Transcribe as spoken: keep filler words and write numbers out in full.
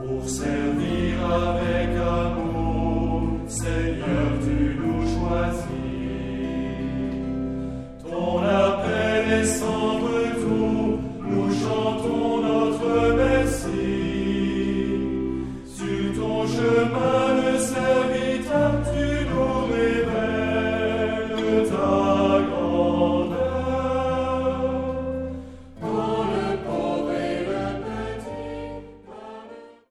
Pour servir avec amour, Seigneur, tu nous choisis. Ton appel est sans